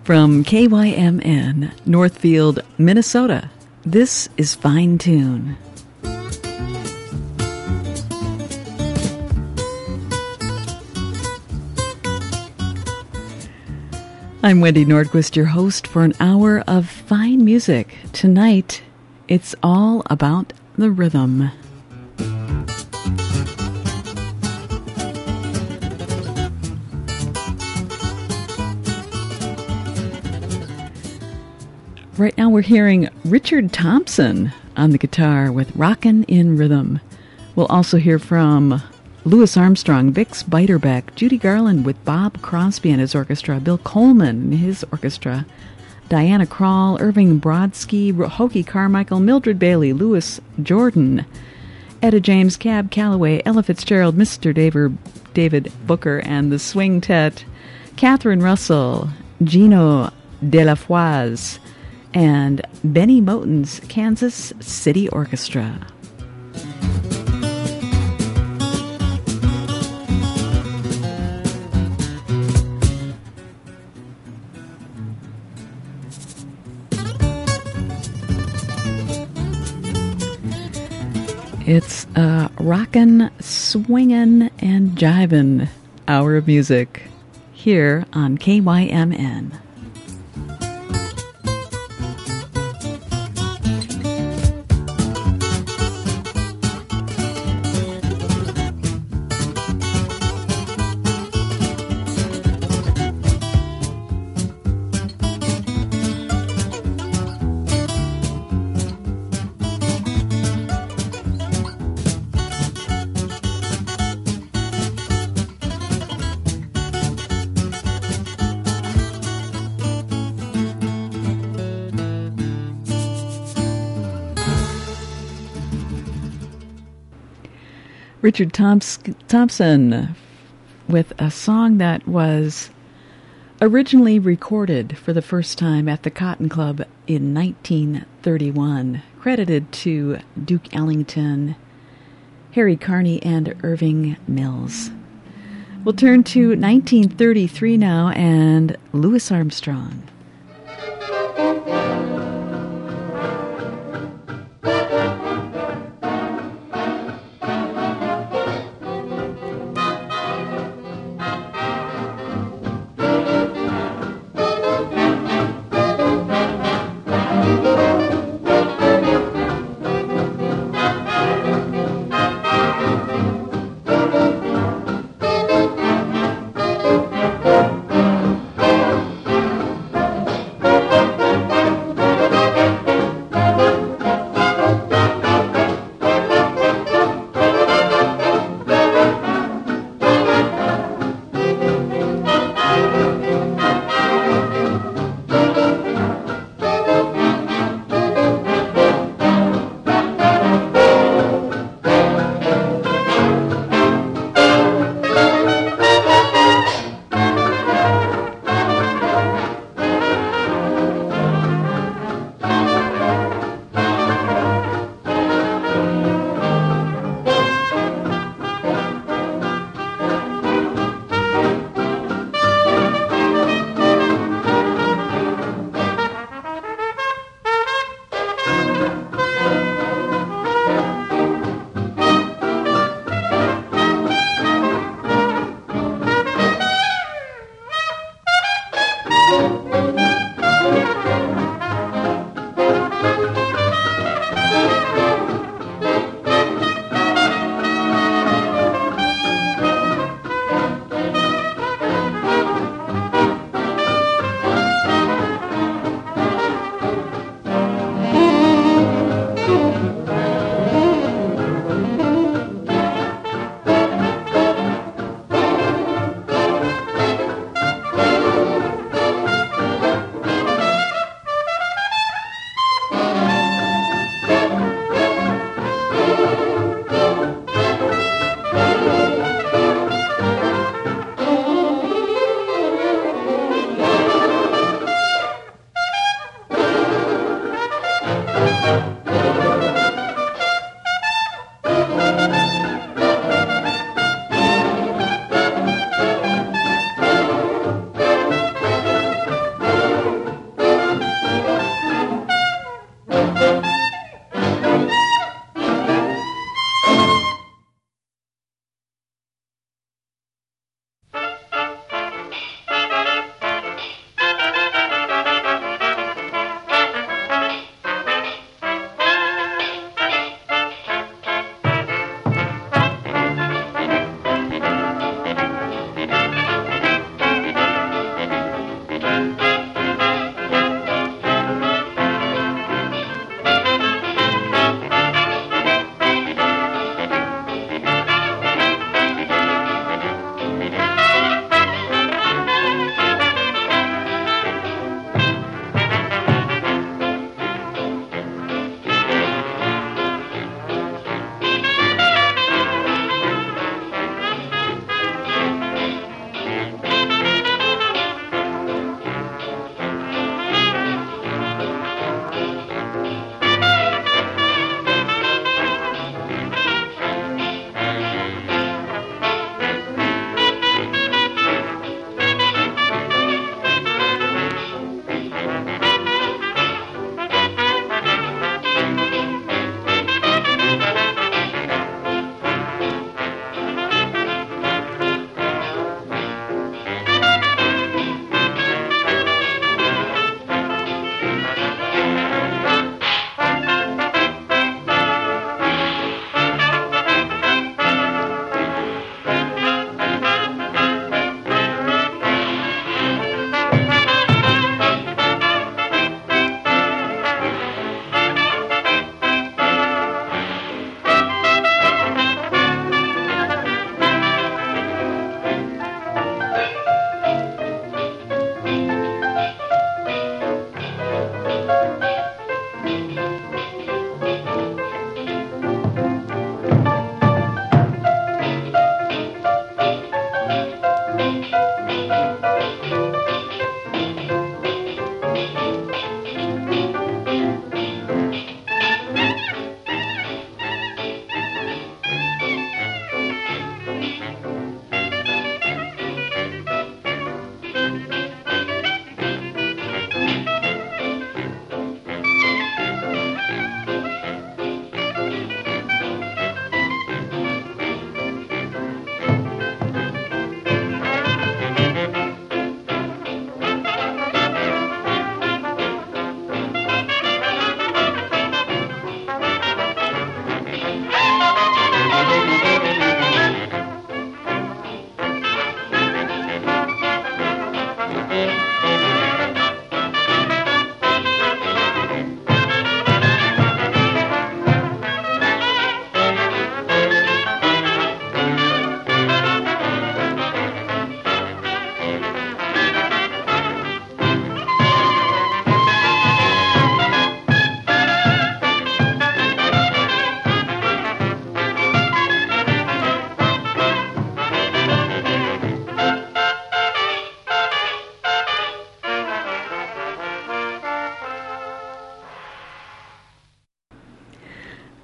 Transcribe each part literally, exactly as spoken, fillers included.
From K Y M N, Northfield, Minnesota, this is Fine Tune. I'm Wendy Nordquist, your host for an hour of fine music. Tonight, it's all about the rhythm. Right now we're hearing Richard Thompson on the guitar with Rockin' in Rhythm. We'll also hear from Louis Armstrong, Bix Beiderbecke, Judy Garland with Bob Crosby and his orchestra, Bill Coleman and his orchestra, Diana Krall, Irving Brodsky, Hokie Carmichael, Mildred Bailey, Louis Jordan, Etta James, Cab Calloway, Ella Fitzgerald, Mister David, David Booker and the Swing Tet, Catherine Russell, Gino Delafoise, and Benny Moten's Kansas City Orchestra. It's a rockin', swingin', and jivin' hour of music here on K Y M N. Richard Thompson with a song that was originally recorded for the first time at the Cotton Club in nineteen thirty-one, credited to Duke Ellington, Harry Carney, and Irving Mills. We'll turn to nineteen thirty-three now and Louis Armstrong.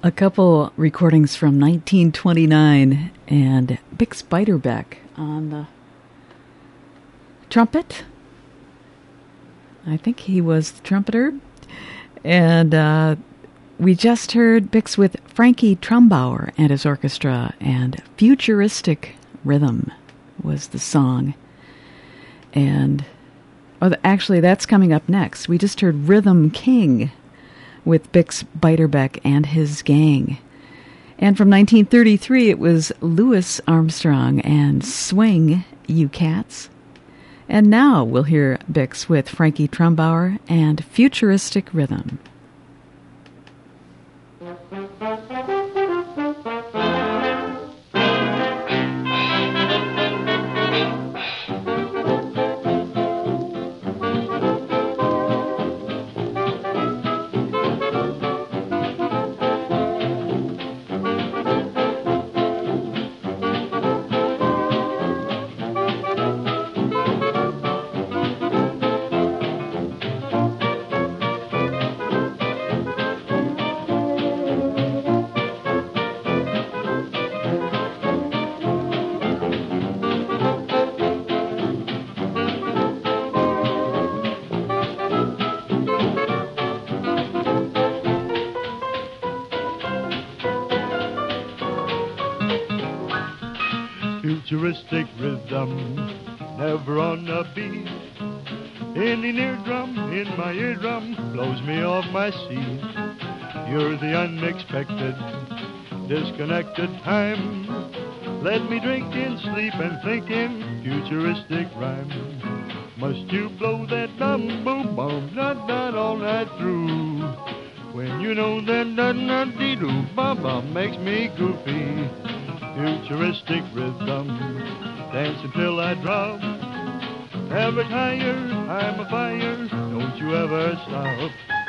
A couple recordings from nineteen twenty-nine, and Bix Beiderbecke on the trumpet. I think he was the trumpeter. And uh, we just heard Bix with Frankie Trumbauer and his orchestra, and Futuristic Rhythm was the song. And oh, actually, that's coming up next. We just heard Rhythm King with Bix Beiderbecke and his gang. And from nineteen thirty-three, it was Louis Armstrong and Swing, You Cats. And now we'll hear Bix with Frankie Trumbauer and Futuristic Rhythm. Futuristic rhythm, never on a beat. Any eardrum in my eardrum blows me off my seat. You're the unexpected, disconnected time. Let me drink in sleep and think in futuristic rhyme. Must you blow that bum boom bum not not all night through? When you know that da da dee doo bum bum makes me goofy. Futuristic rhythm, dance until I drop. Never tired, I'm a fire, don't you ever stop.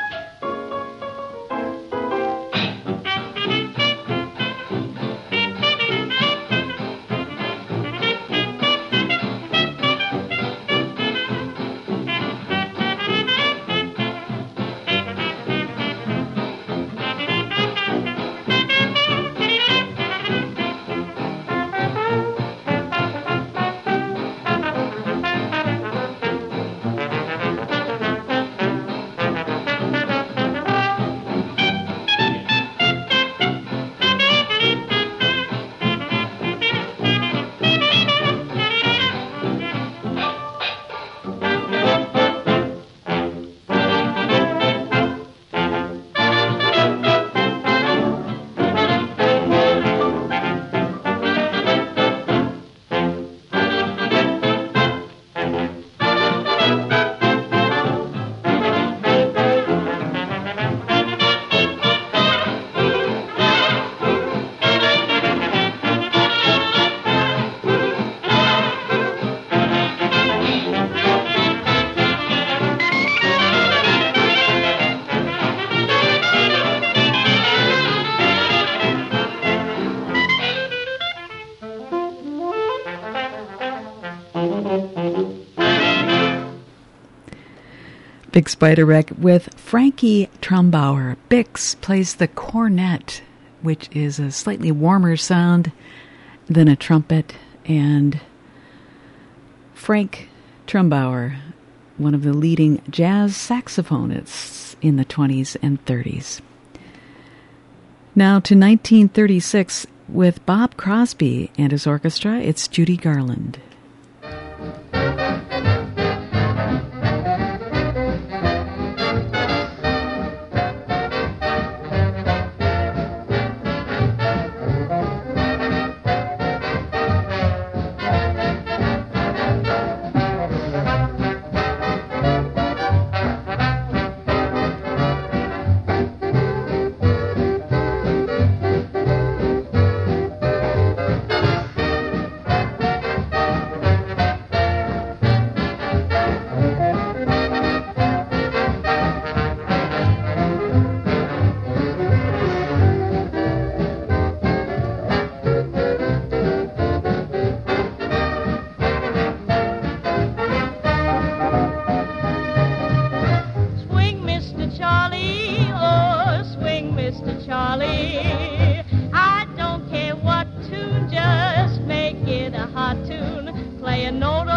Bix Beiderbecke with Frankie Trumbauer. Bix plays the cornet, which is a slightly warmer sound than a trumpet, and Frank Trumbauer, one of the leading jazz saxophonists in the twenties and thirties. Now to nineteen thirty-six with Bob Crosby and his orchestra, it's Judy Garland.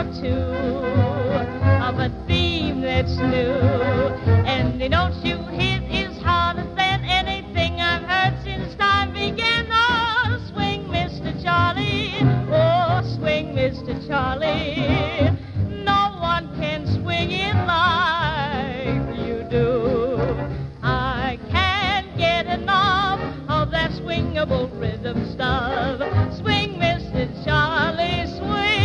two of a theme that's new. And the notes you hit is harder than anything I've heard since time began. Oh, swing, Mister Charlie. Oh, swing, Mister Charlie. No one can swing it like you do. I can't get enough of that swingable rhythm stuff. Swing, Mister Charlie, swing.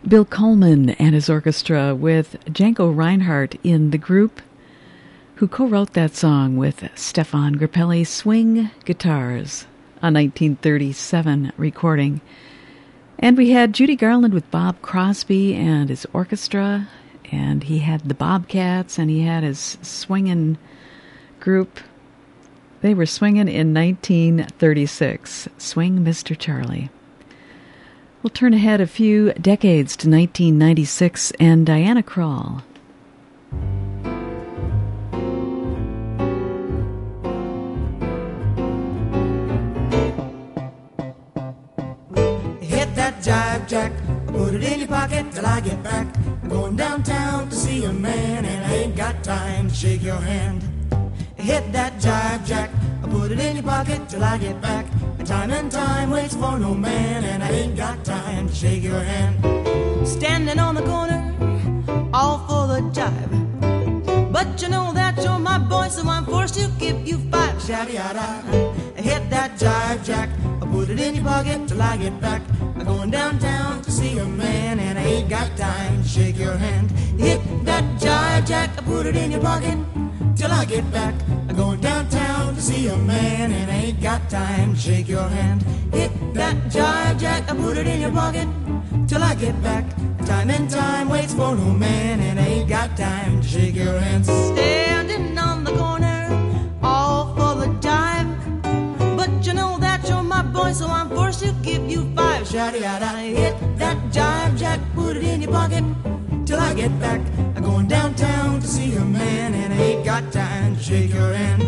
Bill Coleman and his orchestra with Django Reinhardt in the group, who co-wrote that song with Stefan Grappelli Swing Guitars, a nineteen thirty-seven recording. And we had Judy Garland with Bob Crosby and his orchestra, and he had the Bobcats, and he had his swinging group. They were swinging in nineteen thirty-six, Swing Mister Charlie. We'll turn ahead a few decades to nineteen ninety-six and Diana Krall. Hit that jive jack, put it in your pocket till I get back. I'm going downtown to see a man and I ain't got time to shake your hand. Hit that jive jack, put it in your pocket till I get back. Time and time waits for no man and I ain't got time to shake your hand. Standing on the corner, all for the jive. But you know that you're my boy, so I'm forced to give you five. Shabby-yada. Hit that jive jack, put it in your pocket till I get back. I'm going downtown to see a man and I ain't got time to shake your hand. Hit that jive jack, put it in your pocket till I get back. I'm going downtown to see a man and I ain't got time to shake your hand. Hit that jive jack, I put it in your pocket till I get back. Time and time waits for no man and I ain't got time to shake your hand. Standing on the corner, all for the jive. But you know that you're my boy, so I'm forced to give you five. Shady-yada. Hit that jive jack, put it in your pocket till I get back. I'm going downtown to see a man and I ain't got time to shake your hand.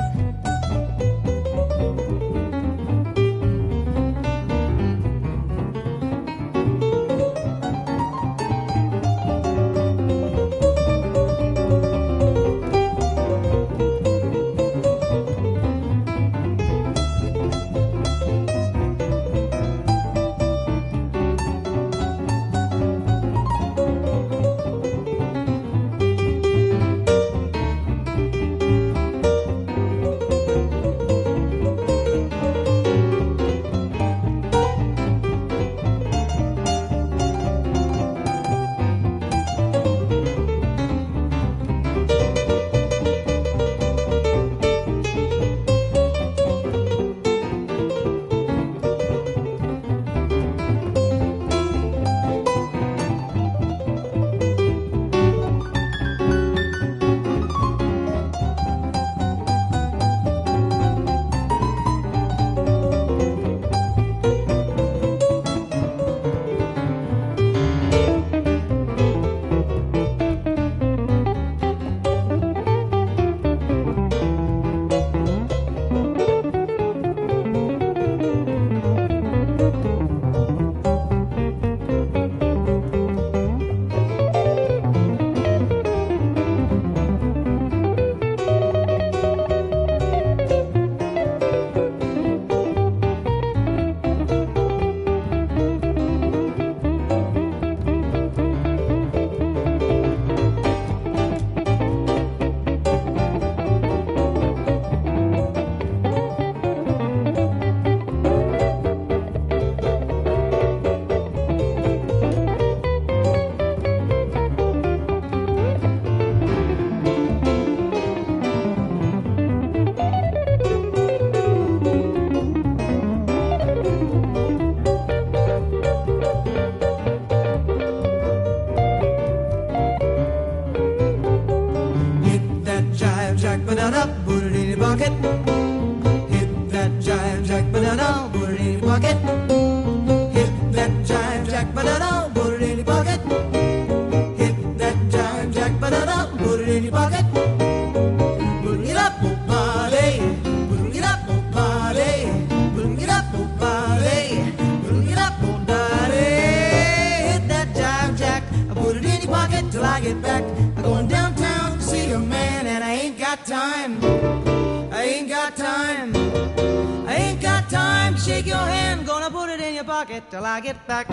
Till I get back,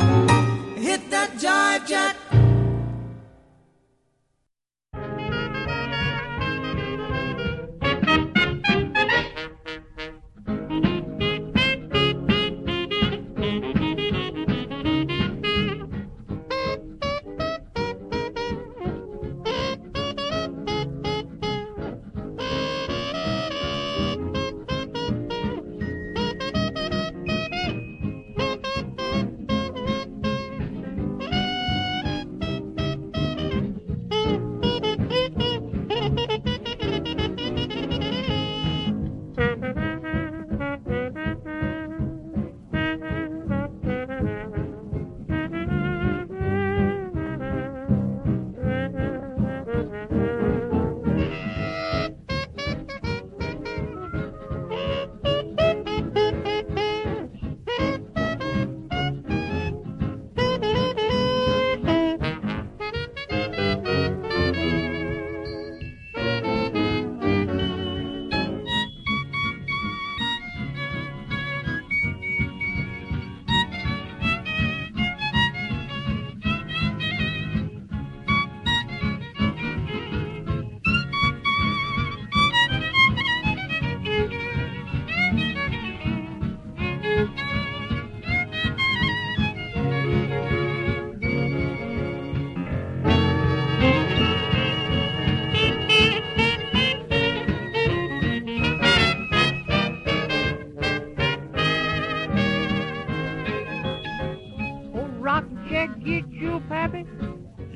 hit that jive jack.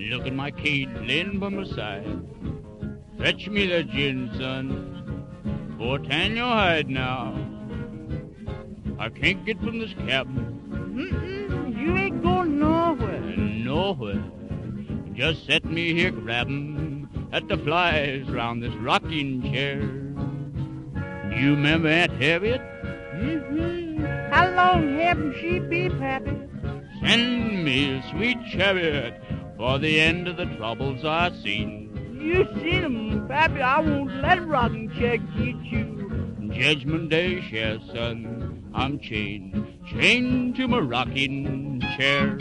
Look at my Kate laying by my side. Fetch me the gin, son. Go tan your hide now. I can't get from this cabin. Mm-mm, you ain't going nowhere. Nowhere. Just set me here grabbing at the flies round this rocking chair. You remember Aunt Harriet? Mm-hmm. How long haven't she been, Pappy? Send me a sweet chariot for the end of the troubles I seen. You seen 'em, Pappy. I won't let rocking chair get you. Judgment Day, share, son. I'm chained, chained to my rocking chair.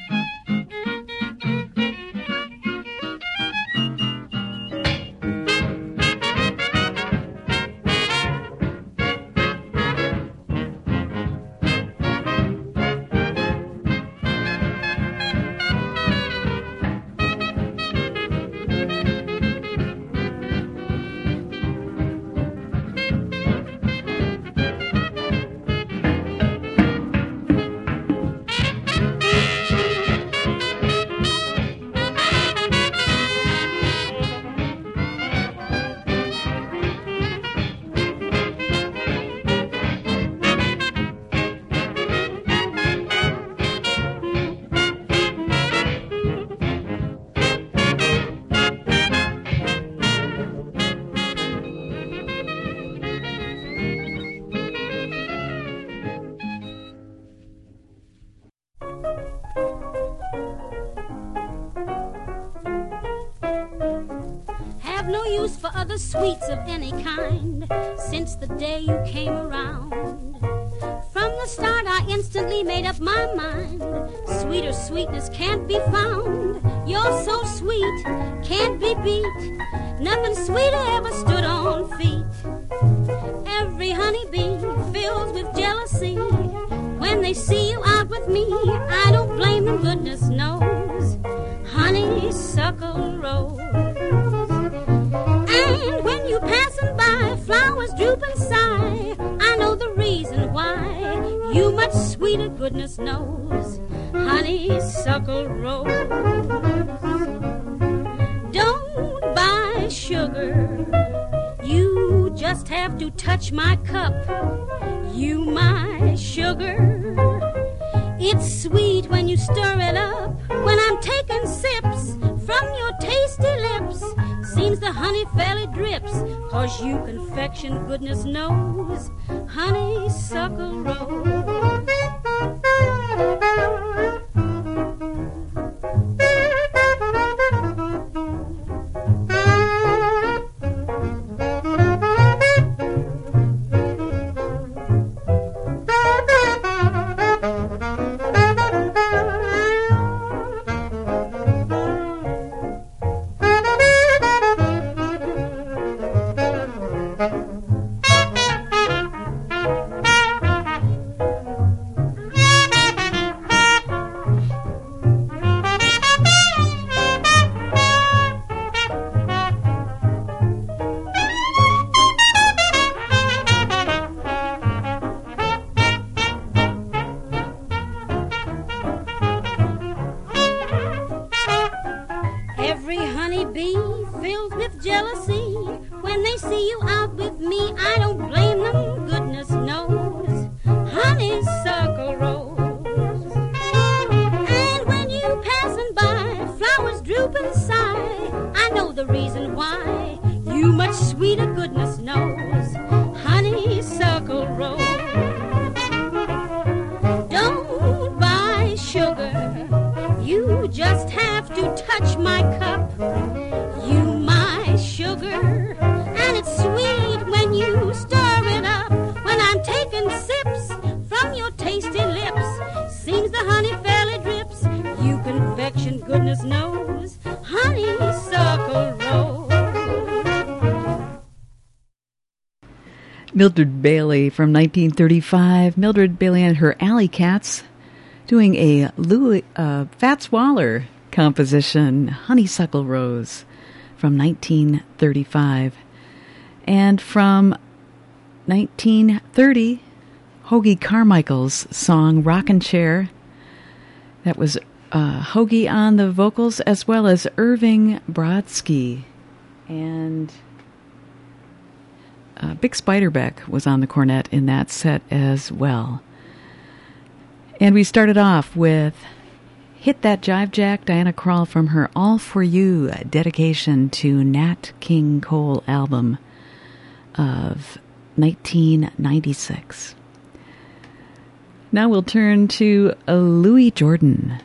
The sweets of any kind since the day you came around. From the start I instantly made up my mind. Sweeter sweetness can't be found. You're so sweet, can't be beat. Nothing sweeter ever stood on feet. Every honeybee fills with jealousy when they see you out with me. I don't blame them, goodness knows. Honeysuckle rose. And when you passing by, flowers droop and sigh. I know the reason why. You much sweeter, goodness knows. Honeysuckle rose. Don't buy sugar. You just have to touch my cup. You my sugar. It's sweet when you stir it up. When I'm taking sips from your tasty lips, seems the honey fairly drips, 'cause you confection, goodness knows, honeysuckle rose. Mildred Bailey from nineteen thirty-five. Mildred Bailey and her Alley Cats doing a Louis, uh, Fats Waller composition, Honeysuckle Rose, from nineteen thirty-five. And from nineteen thirty, Hoagy Carmichael's song Rockin' Chair. That was uh, Hoagie on the vocals, as well as Irving Brodsky. And uh, Bix Beiderbecke was on the cornet in that set as well. And we started off with Hit That Jive Jack, Diana Krall, from her All For You dedication to Nat King Cole album of nineteen ninety-six. Now we'll turn to Louis Jordan.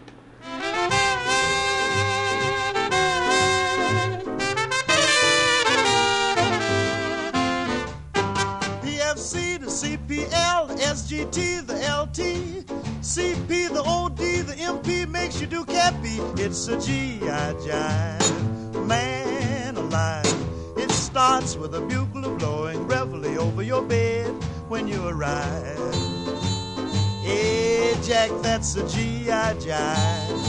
P F C, the C P L, the S G T, the L T, C P, the O D, the M P makes you do cappy. It's a G I jive, man alive. It starts with a bugle blowing reveille over your bed when you arrive. Hey, Jack, that's a G I jive.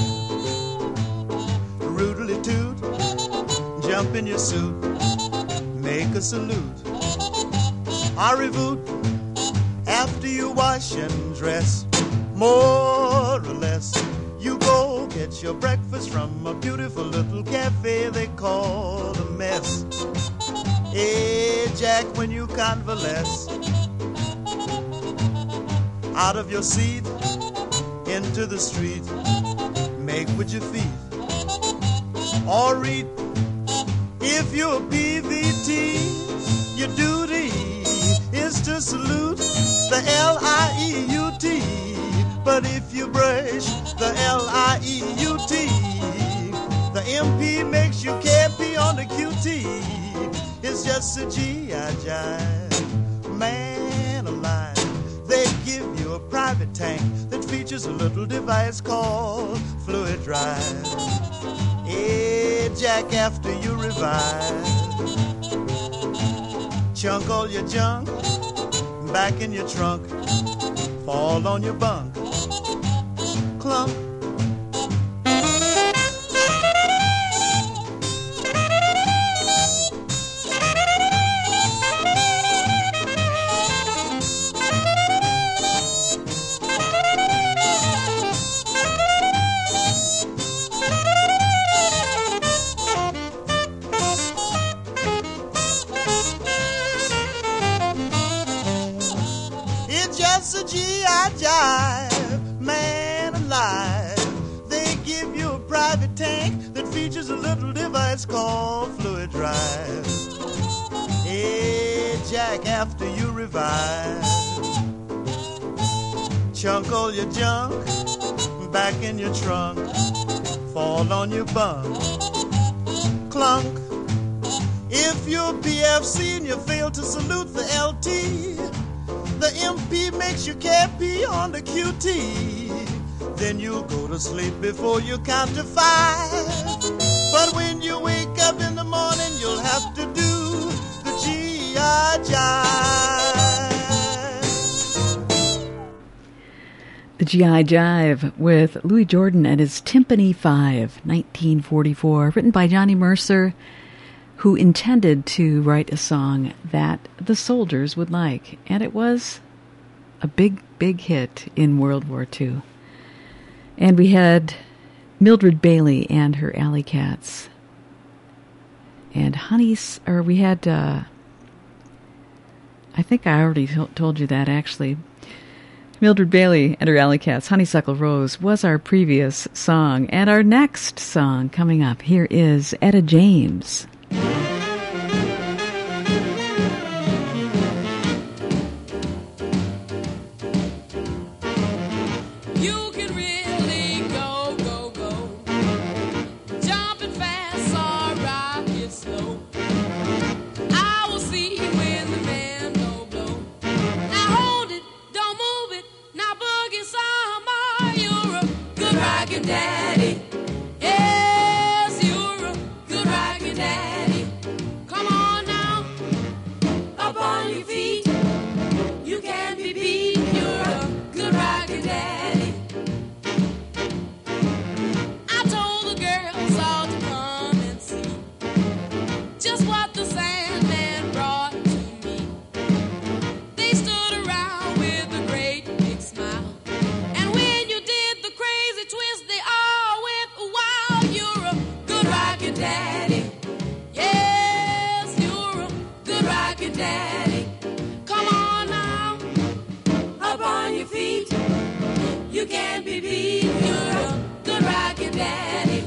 Roodly toot, jump in your suit, make a salute. Arrivoot, after you wash and dress, more or less, you go get your breakfast from a beautiful little cafe they call a Mess. Hey, Jack, when you convalesce out of your seat into the street, make with your feet or read. If you're a P V T, your duty is to salute the L I E U T. But if you brush the L I E U T, the M P makes you K P on the Q T. It's just a G I jive, man alive. They give you a private tank that features a little device called Fluid Drive. Hey, Jack, after you revive, chunk all your junk back in your trunk, fall on your bunk, clunk. G I jive, man alive. They give you a private tank that features a little device called Fluid Drive. Hey, Jack, after you revive, chunk all your junk back in your trunk, fall on your bunk, clunk. If you're P F C and you fail to salute the L T, the M P makes you K P on the Q T. Then you'll go to sleep before you count to five. But when you wake up in the morning, you'll have to do the G I jive. The G I Jive with Louis Jordan and his Timpani Five, nineteen forty-four, written by Johnny Mercer, who intended to write a song that the soldiers would like. And it was a big, big hit in World War Two. And we had Mildred Bailey and her Alley Cats. And Honey's, or we had, uh, I think I already t- told you that actually. Mildred Bailey and her Alley Cats, Honeysuckle Rose, was our previous song. And our next song coming up, here is Etta James. Daddy, yes, you're a good rockin' daddy. Come on now, daddy. Come on now, up on your feet. You can't be beat. You're a good rocket daddy.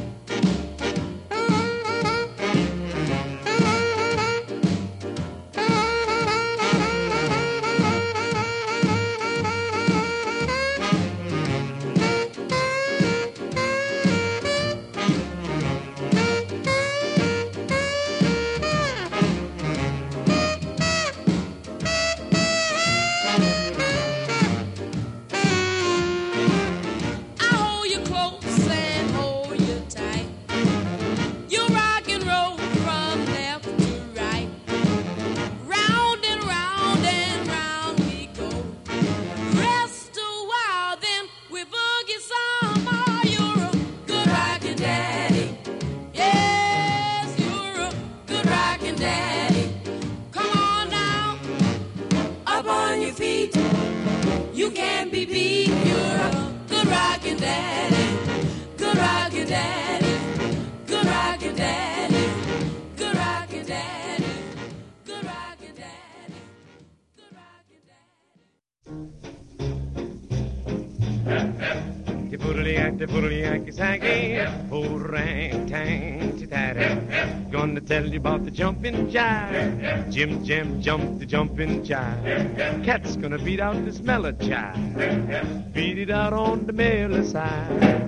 Gonna tell you about the jumping jive. Jim Jam jumped the jumping jive. Cat's gonna beat out this mellow jive. Beat it out on the mellow side.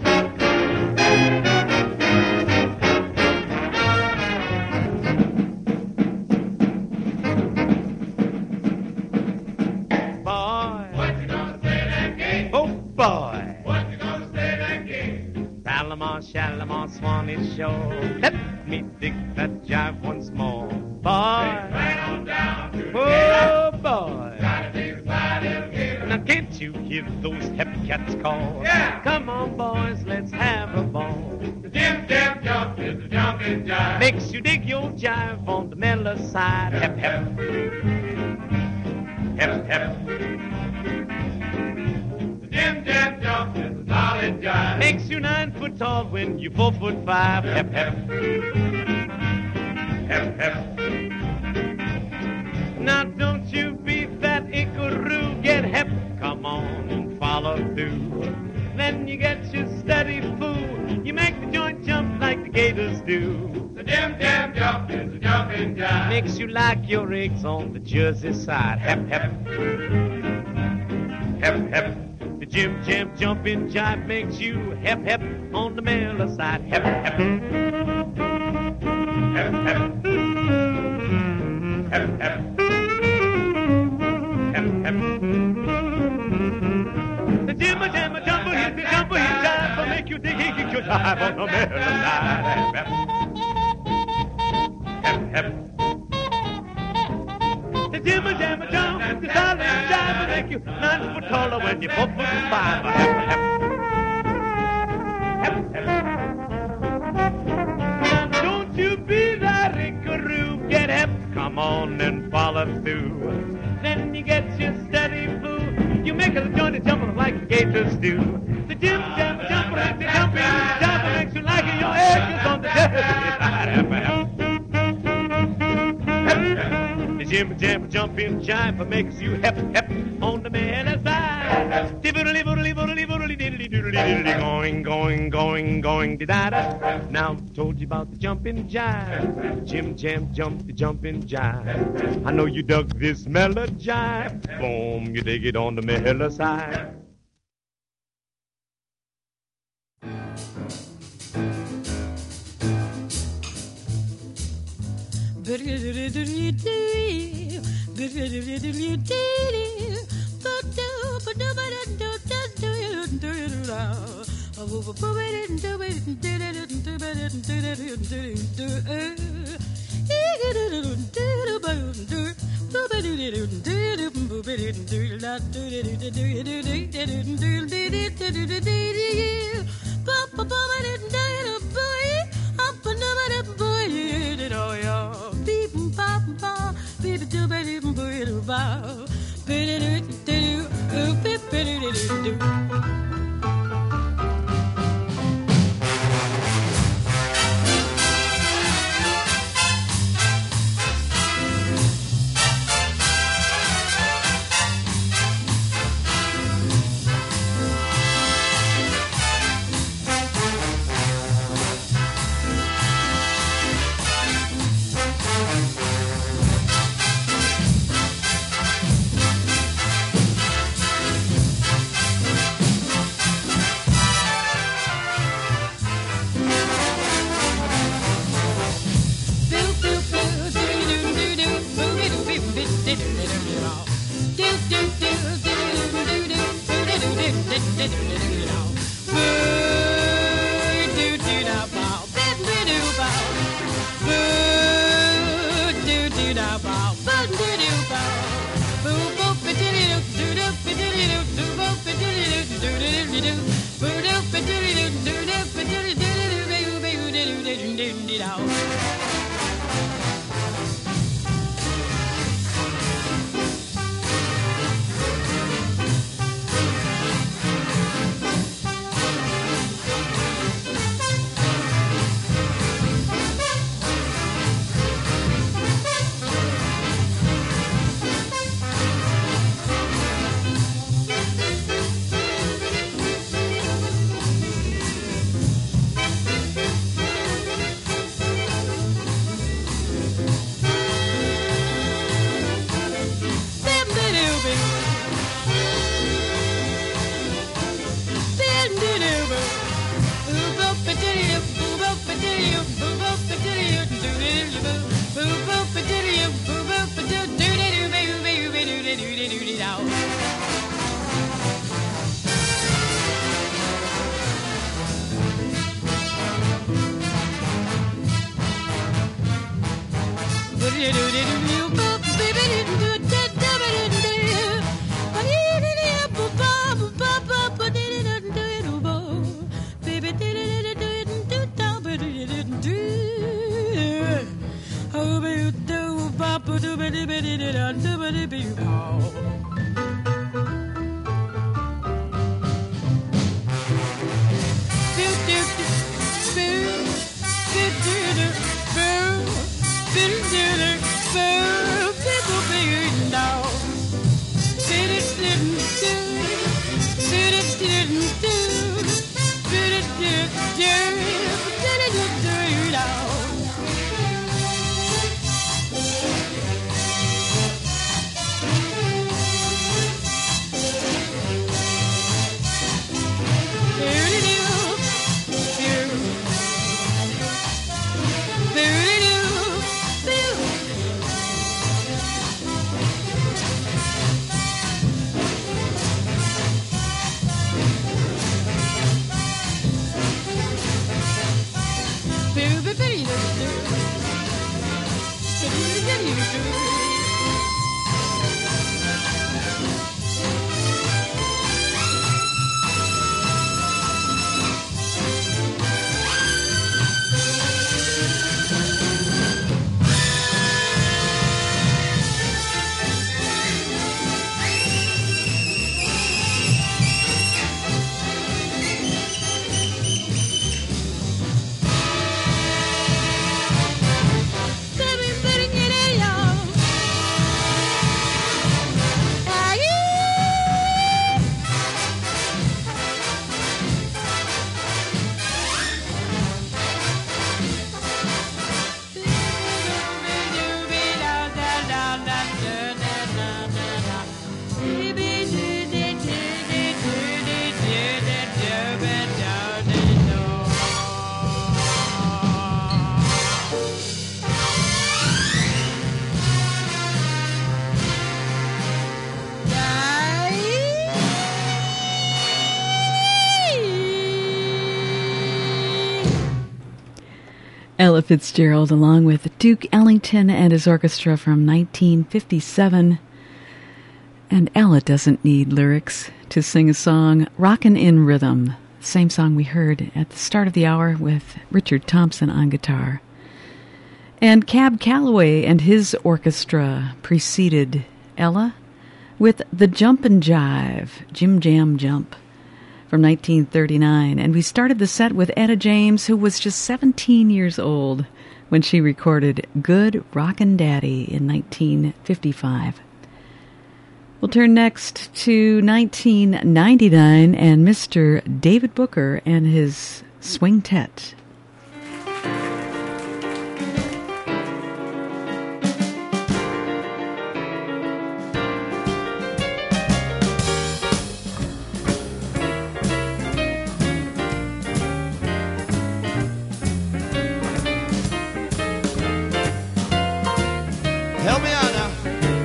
Boy, what you gonna say that game? Oh boy, what you gonna say that game? Palomar, Shalimar, Swanee Shore. Let me dig that jive once more. Boy, right on down to the oh gator. Boy, gotta dig the side little gator. Now can't you hear those hep cats call? Yeah. Come on boys, let's have a ball. The Jim Jam jump is the jumping jive. Makes you dig your jive on the mellow side. Hep hep. Hep hep. The Jim Jam jump is a solid jive. Makes you nine foot tall when you four foot five. Hep hep. Hep hep. Now don't you be that Ickaroo. Get hep. Come on and follow through. Then you get your steady fool. You make the joint jump like the gators do. The Jim Jam jump is a jumping jive. Makes you like your eggs on the Jersey side. Hep hep. Hep hep. The Jim Jam jumping jive makes you hep hep on the mellow side. Hep hep. Hep hep. Hep hep. Hep hep. The Jim Jam jump hit the jump hit jive will make you dig dig your jive on the mellow side. Hep hep. Hep hep. The Jim Jam jump the solid jive will make you nine foot taller when you're four foot five. Hep hep. Hep hep. Don't you be that Ickaroo. Get hep. Come on and follow through. Then you get your steady fool. You make a joint and jump like the gators do. The Jim Jam jump like the jumping jive makes you like your eggs on the Jersey side. Hep hep. The Jim Jam jumping jive makes you hep hep on the mellow side. Diddly diddly diddly diddly diddly diddly going going going going da da. Now told you about the jumping jive. Jim Jam jumped the jumping jive. I know you dug this mellow jive. Boom, you dig it on the mellow side. Ella Fitzgerald, along with Duke Ellington and his orchestra from nineteen fifty-seven. And Ella doesn't need lyrics to sing a song, Rockin' in Rhythm, same song we heard at the start of the hour with Richard Thompson on guitar. And Cab Calloway and his orchestra preceded Ella with the Jumpin' Jive, Jim Jam Jump, from nineteen thirty-nine. And we started the set with Etta James, who was just seventeen years old when she recorded Good Rockin' Daddy in nineteen fifty-five. We'll turn next to nineteen ninety-nine and Mister David Booker and his Swing-Tet. Help me out now.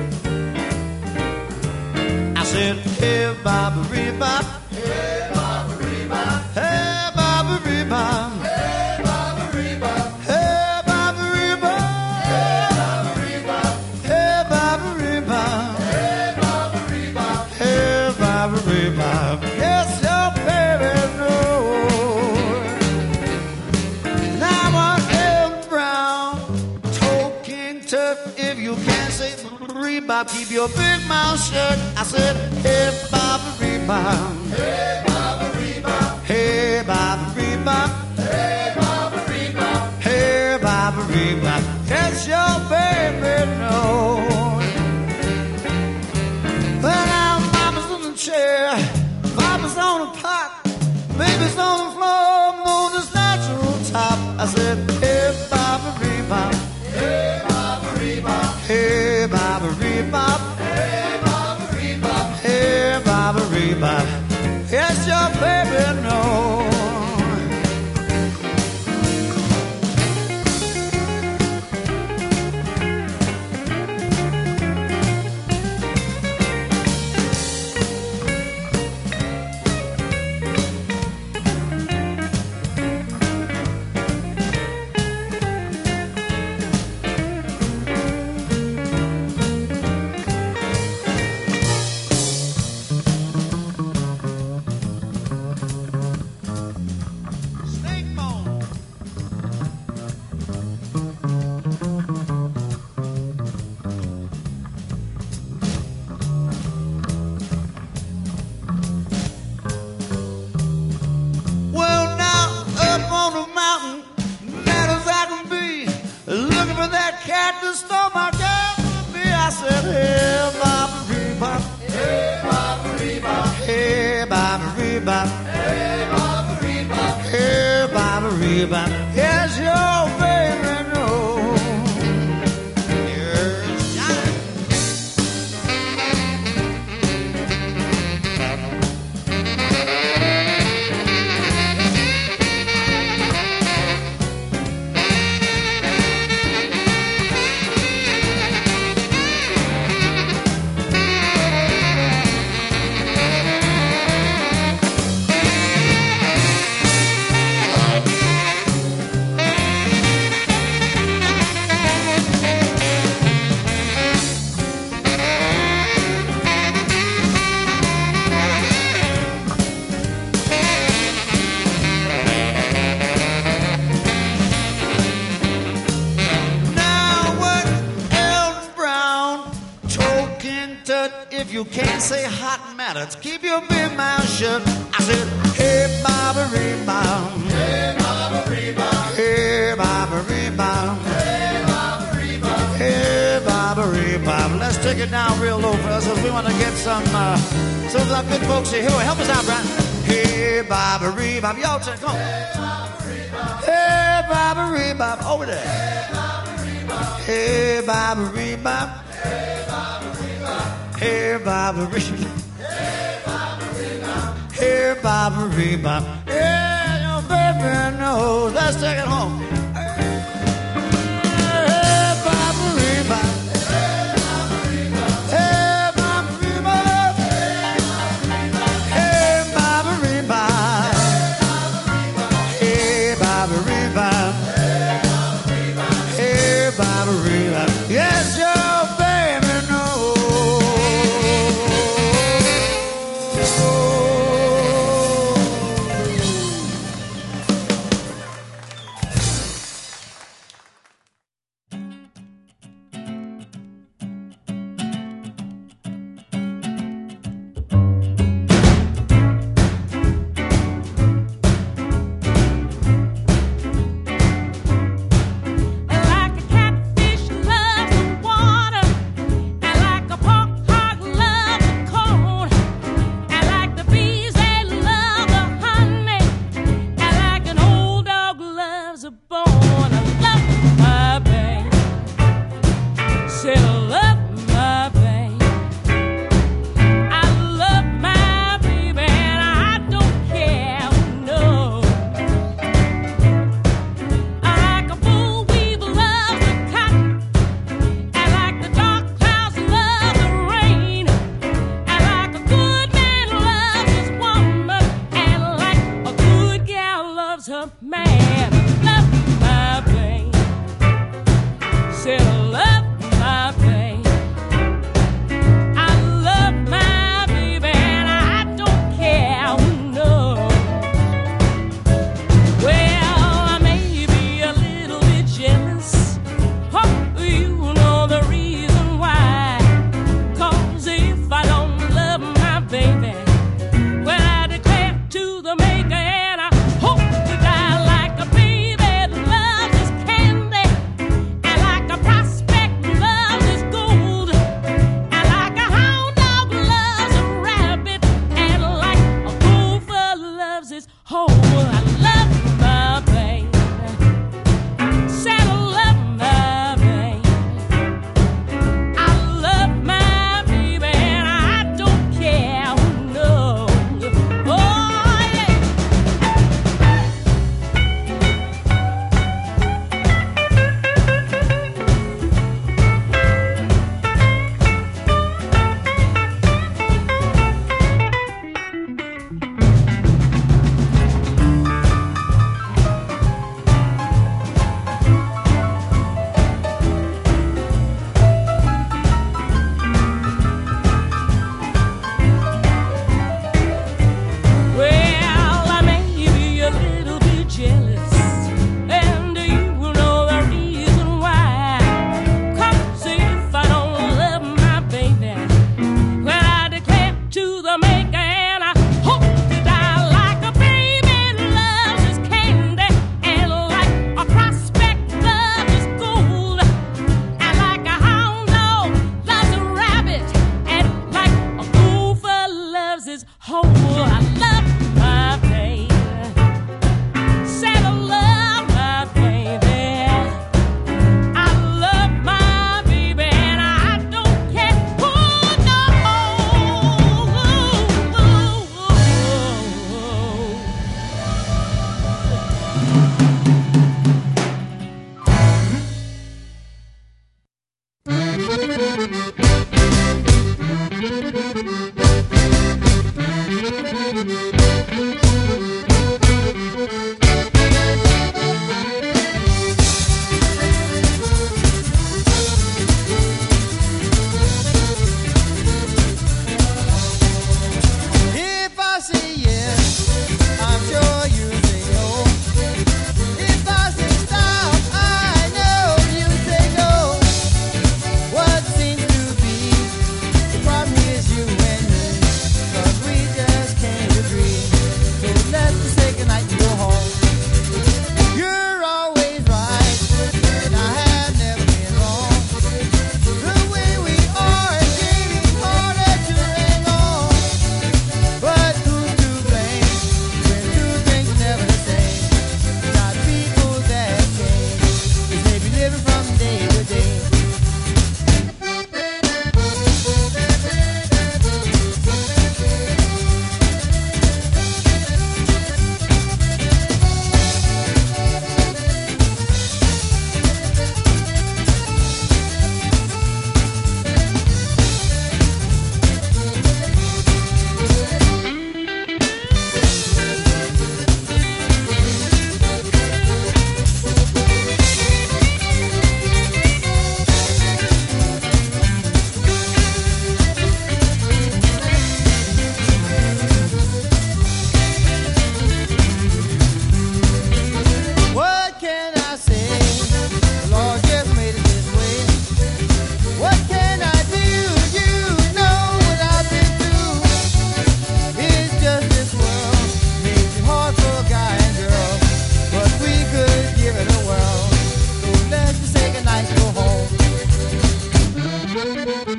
I said, hey, Baba Reba. Hey, Baba Reba. Hey, Baba Reba. Hey, Baba Reba. Hey, Baba Reba. Hey, Baba Reba. Hey, Bop, keep your big mouth shut. I said, hey, Bobby Bop. Hey, Bobby Bop. Hey, Bobby Bop. Hey, Bobby Bop. Hey, Bobby Bop. Yes, your baby knows. Well, now Mama's on the chair, Papa's on the pot, baby's on the floor, on this natural top. I said, hey, Bobby Bop. Hey, Bobby Bop. Hey, Bobby Bop. Hey, Bobby Bop. Hey, Bobby Bop. Yes, your baby knows. Yes, your baby knows. If you can't say hot matters, keep your big mouth shut. I said, hey, Bobby Rebound. Hey, Bobby Rebound. Hey, Bobby Rebound. Hey, Bobby Rebound. Hey, Bobby Rebound. Let's take it down real low, fellas, we want to get some, uh, some of our good folks here. Here, help us out, Brian. Hey, Bobby Rebound. Y'all, come on. Hey, Bobby Rebound. Over there. Hey, Bobby Rebound. Hey, Bobby Rebound. Hey, Bobby Rebound. Hey, Bobby Rebound. Yeah, your baby knows. Let's take it home. Hey, Bobby Rebound. Hey, Bobby Rebound. Hey, Bobby Rebound. Hey, Bobby Rebound. Hey, Bobby Rebound. Yes, your baby knows.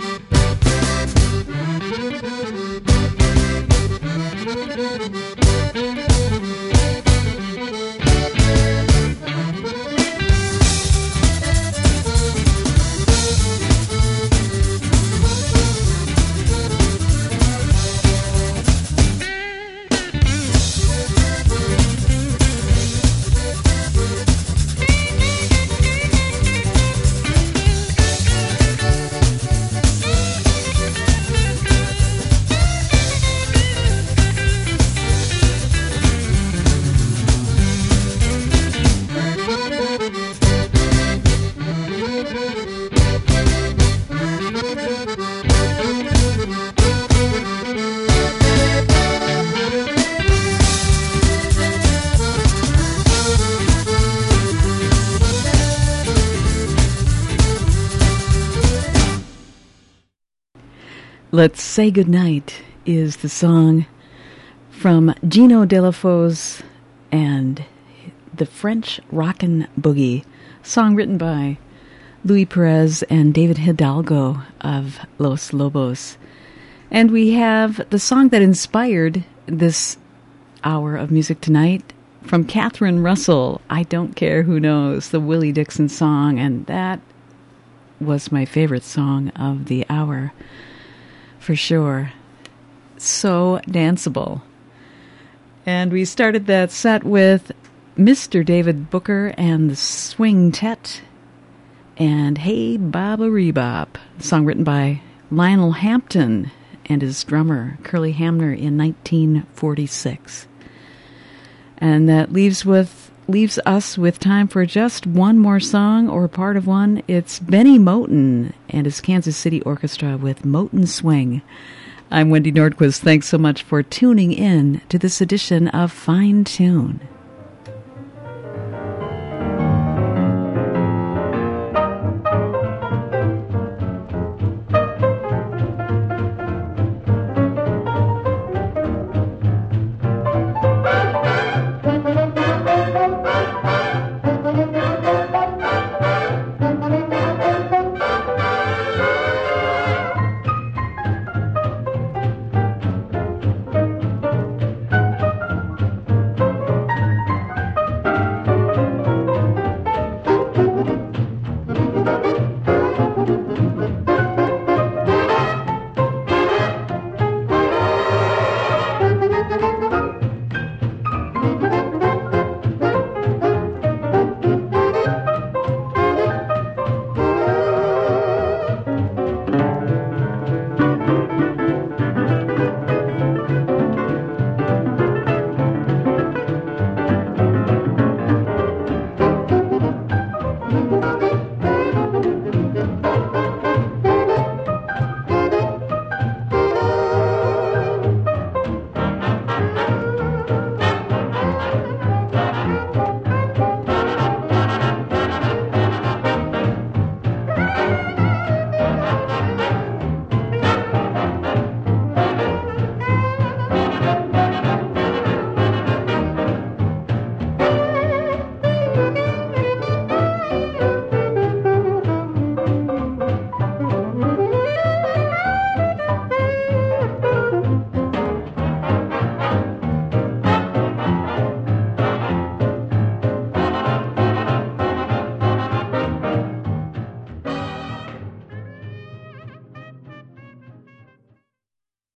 Let's Say Goodnight is the song from Gino Delafosse and the French Rockin' Boogie, song written by Louis Perez and David Hidalgo of Los Lobos. And we have the song that inspired this hour of music tonight from Catherine Russell, I Don't Care Who Knows, the Willie Dixon song, and that was my favorite song of the hour. For sure. So danceable. And we started that set with Mister David Booker and the Swing-Tet and Hey Baba Rebop, a song written by Lionel Hampton and his drummer Curly Hamner in nineteen forty-six. And that leaves with leaves us with time for just one more song, or part of one. It's Benny Moten and his Kansas City Orchestra with Moten Swing. I'm Wendy Nordquist. Thanks so much for tuning in to this edition of Fine Tune.